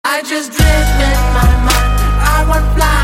I just drift in my mind. I want fly.